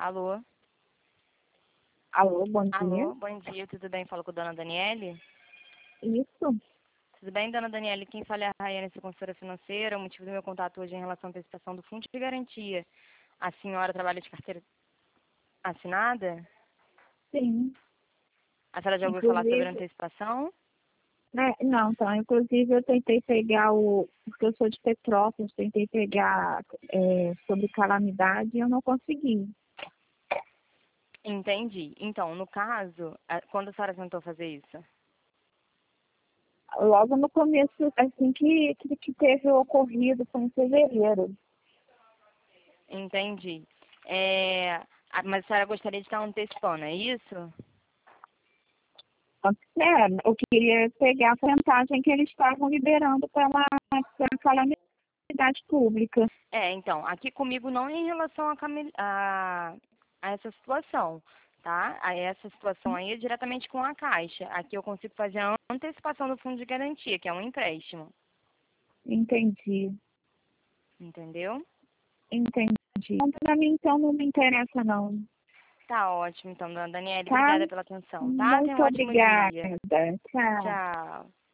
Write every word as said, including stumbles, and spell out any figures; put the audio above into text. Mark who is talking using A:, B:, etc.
A: Alô?
B: Alô, bom dia.
A: Alô, bom dia, tudo bem? Falo com a dona Daniele?
B: Isso.
A: Tudo bem, dona Daniele? Quem fala é a Raiane, sua consultora financeira. O motivo do meu contato hoje é em relação à antecipação do fundo de garantia. A senhora trabalha de carteira assinada?
B: Sim.
A: A senhora já ouviu falar
B: Inclusive,
A: sobre antecipação?
B: né, não, então, inclusive eu tentei pegar o, porque eu sou de Petrópolis, tentei pegar é, sobre calamidade e eu não consegui.
A: Entendi. Então, no caso, a- quando a senhora tentou fazer isso?
B: Logo no começo, assim que, que, que teve o ocorrido, foi em fevereiro.
A: Entendi. É, a- mas a senhora gostaria de estar antecipando, é isso?
B: É, eu queria pegar a vantagem que eles estavam liberando pela, pela calamidade pública.
A: É, então, aqui comigo não é em relação a, Camil- a, a essa situação, tá? A essa situação aí é diretamente com a Caixa. Aqui eu consigo fazer a antecipação do fundo de garantia, que é um empréstimo,
B: Entendi,
A: entendeu?
B: entendi. Então, para mim, então, não me interessa, não.
A: Tá ótimo, então, dona Daniela,
B: Tá?
A: obrigada pela atenção, tá? Tenha um
B: Muito
A: ótimo
B: obrigada.
A: dia.
B: Tchau.
A: Tchau.